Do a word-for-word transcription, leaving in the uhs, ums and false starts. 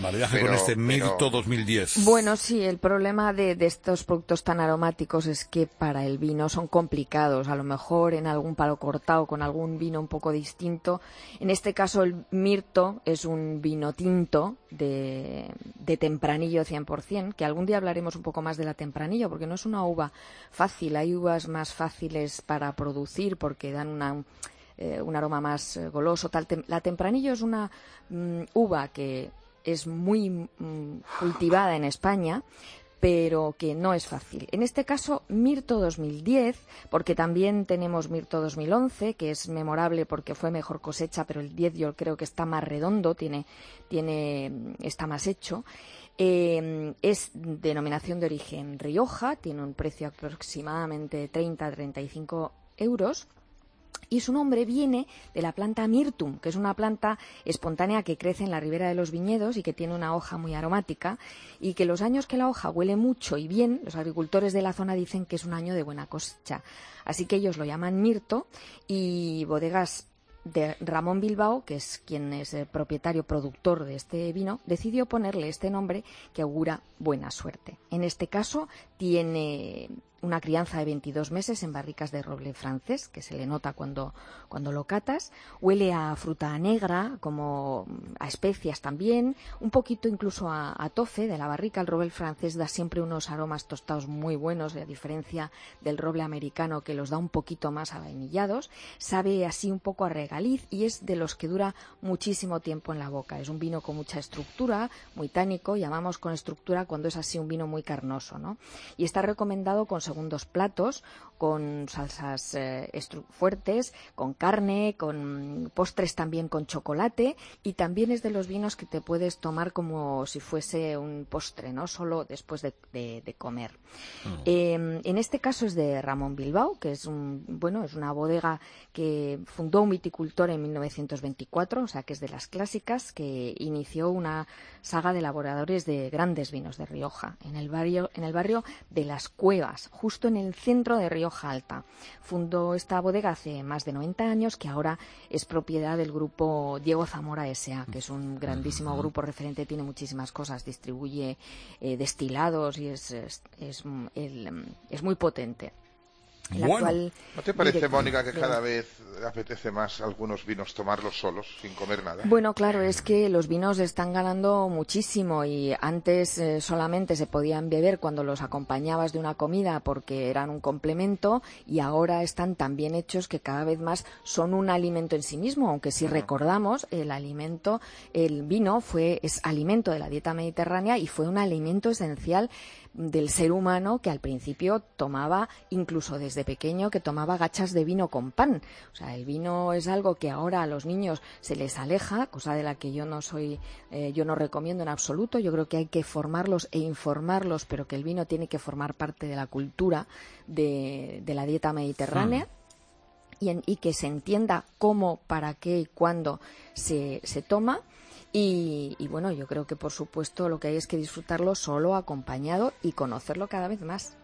maridaje pero, con este Mirto pero... dos mil diez. Bueno, sí, el problema de, de estos productos tan aromáticos es que para el vino son complicados. A lo mejor en algún palo cortado con algún vino un poco distinto. En este caso el Mirto es un vino tinto de, de tempranillo cien por ciento, que algún día hablaremos un poco más de la tempranillo, porque no es una uva fácil. Hay uvas más fáciles para producir porque dan una... Eh, un aroma más eh, goloso. Tal. La tempranillo es una mm, uva que es muy mm, cultivada en España, pero que no es fácil. En este caso, Mirto dos mil diez, porque también tenemos Mirto dos mil once, que es memorable porque fue mejor cosecha, pero el diez yo creo que está más redondo, tiene, tiene, está más hecho. Eh, es denominación de origen Rioja, tiene un precio aproximadamente treinta a treinta y cinco euros. Y su nombre viene de la planta Myrtum, que es una planta espontánea que crece en la ribera de los viñedos y que tiene una hoja muy aromática, y que los años que la hoja huele mucho y bien, los agricultores de la zona dicen que es un año de buena cosecha. Así que ellos lo llaman Mirto, y bodegas de Ramón Bilbao, que es quien es el propietario productor de este vino, decidió ponerle este nombre que augura buena suerte. En este caso tiene una crianza de veintidós meses en barricas de roble francés, que se le nota cuando, cuando lo catas. Huele a fruta negra, como a especias también, un poquito incluso a, a tofe de la barrica. El roble francés da siempre unos aromas tostados muy buenos, a diferencia del roble americano, que los da un poquito más avainillados. Sabe así un poco a regaliz y es de los que dura muchísimo tiempo en la boca. Es un vino con mucha estructura, muy tánico. Llamamos con estructura cuando es así un vino muy carnoso, ¿no? Y está recomendado con segundos platos, con salsas eh, fuertes, con carne, con postres también con chocolate, y también es de los vinos que te puedes tomar como si fuese un postre, no solo después de, de, de comer. Oh. Eh, en este caso es de Ramón Bilbao, que es un bueno es una bodega que fundó un viticultor en mil novecientos veinticuatro, o sea que es de las clásicas, que inició una saga de elaboradores de grandes vinos de Rioja en el barrio en el barrio de Las Cuevas, justo en el centro de Rioja Alta. Fundó esta bodega hace más de noventa años, que ahora es propiedad del grupo Diego Zamora S A, que es un grandísimo grupo referente, tiene muchísimas cosas, distribuye eh, destilados y es, es, es, el, es muy potente. El bueno, actual ¿no te parece, director, Mónica, que de... cada vez apetece más algunos vinos tomarlos solos, sin comer nada? Bueno, claro, es que los vinos están ganando muchísimo, y antes eh, solamente se podían beber cuando los acompañabas de una comida porque eran un complemento, y ahora están tan bien hechos que cada vez más son un alimento en sí mismo, aunque si recordamos, el alimento, el vino fue es alimento de la dieta mediterránea y fue un alimento esencial del ser humano, que al principio tomaba, incluso desde pequeño, que tomaba gachas de vino con pan. O sea, el vino es algo que ahora a los niños se les aleja, cosa de la que yo no soy, eh, yo no recomiendo en absoluto. Yo creo que hay que formarlos e informarlos, pero que el vino tiene que formar parte de la cultura de, de la dieta mediterránea. Sí. Y, en, y que se entienda cómo, para qué y cuándo se, se toma. Y, y bueno, yo creo que por supuesto lo que hay es que disfrutarlo solo, acompañado, y conocerlo cada vez más.